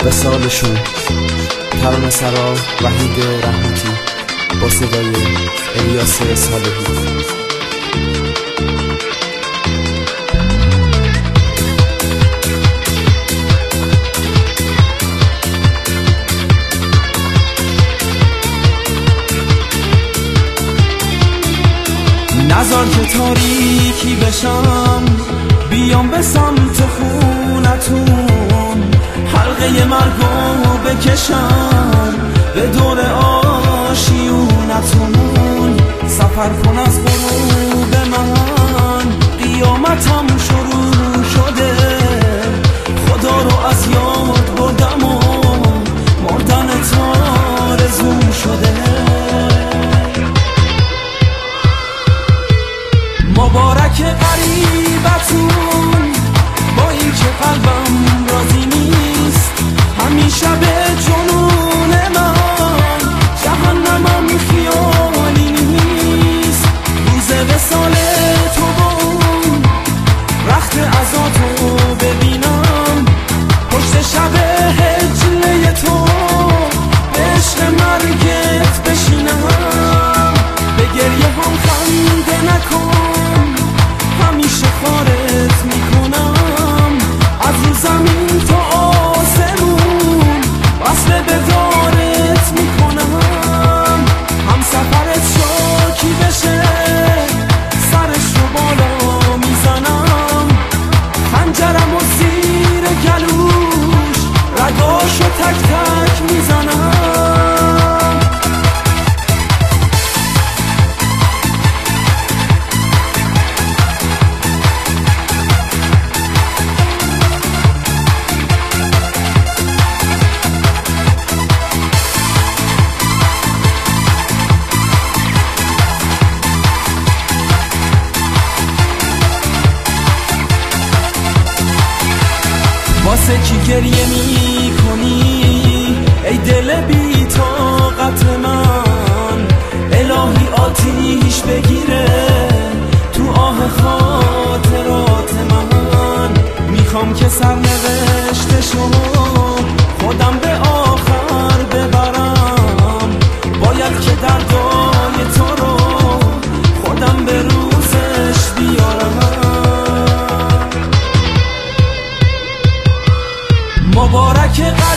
وصالشون. ترانه سرا وحید رحمتی با صدای الیاس صالحی. نذار که تاریکی بشم، بیام به سمت خونتون، حلقه مرگو بکشم به دور آشیونتون. سفر کن از غروب من، قیامتم شروع شده، خدا رو از یاد بردم و مردن آرزوم شده. مبارک غریبتون، با این که قلبم راضی نیست، همیشه به جنون من جهنمم خیالی نیست. روز وصال تو با اون رخت عزاتو ببینم، پشت شب هجله تو به عشق مرگت بشینم. به گریه هم خنده نکن، همیشه خارت میکنم از رو زمین تا آسمون، وصل به دارت میکنم. هم سفرت شاکی بشه، سرش رو بالا میزنم، خنجرم و زیر گلوش رگاشو تک تک میزنم. واسه کی گریه می کنی ای دل بی طاقت من؟ الهی آتیش بگیره تو آه خاطرات من. میخوام که سرنوشتشو خودم به آخر ببرم، باید که دردای تو رو خودم به روزش بیارم. مبارک